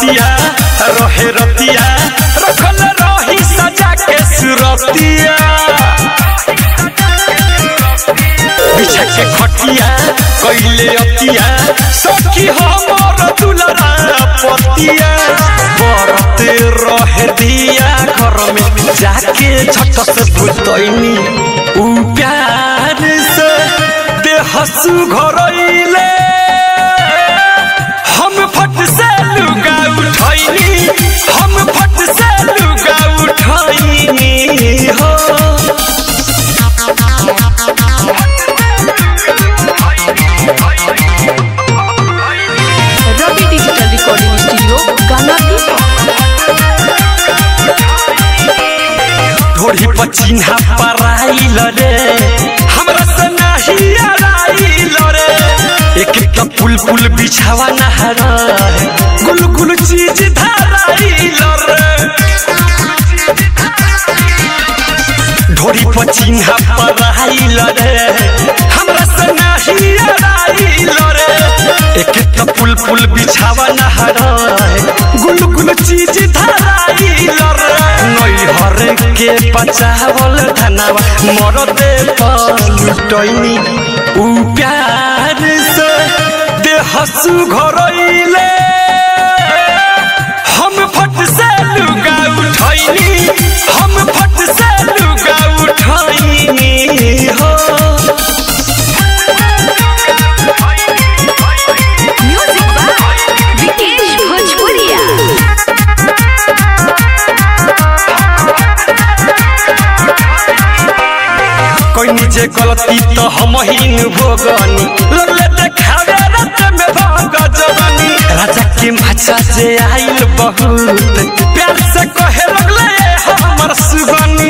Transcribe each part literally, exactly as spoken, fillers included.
रतिया रहे रतिया रखल रही सजा के सुरतिया बिछा के खटिया कइले अतिया सखी हमर दुलरा पतिया बरते रहे दिया घर में जाके झट से भूतैनी उ प्यार से देहसु घरइले हम फट से लुगा उठैनी हम फट से लुगा उठैनी हो रवि डिजिटल रिकॉर्डिंग स्टूडियो गानापी ढोड़ी पर चिन्हा पराइल रे हमरा से नहीं आइल रे एक एक पुल पुल बिछावा नहर गुल गुल चीज धराइल रे ढोड़ी पर चिन्हा पराइल रे हमरा से नहीं आइल रे एक एक पुल पुल बिछावा नहर गुल गुल चीज धराइल रे नई हर के पचावल धनावा मोर दे पलटैनी उ प्यार से देहसु घरइले हम फट से लुगा उठैनी हम फट से लुगा उठैनी हो म्यूजिक बाय विकेश भोजपुरिया कोई नीचे गलती तो हम ही भोगनी लगले देखावे रात में भाग जवानी राजा के माचा से आइल बहुत प्यार से कहे लगले हमर सुगनी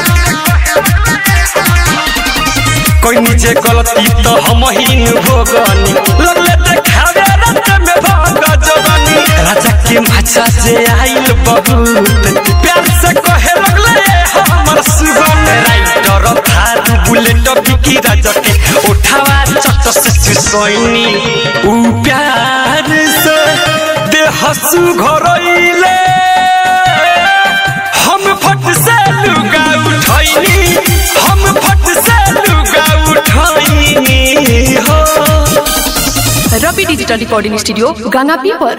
कोई नीचे गलती तो हम ही भोगनी लगले देखावे रात में भाग जवानी राजा के माचा से आइल बहुत प्यार से कहे लगले हमर सुगनी राइटर थारू बुलेट बिकी राजा के उठावा चट से चुसैनी उ प्यार से देहसु घरइले हम फट से लुगा उठैनी हम फट से लुगा उठैनी हो रवि डिजिटल रिकॉर्डिंग स्टूडियो गानापी पर।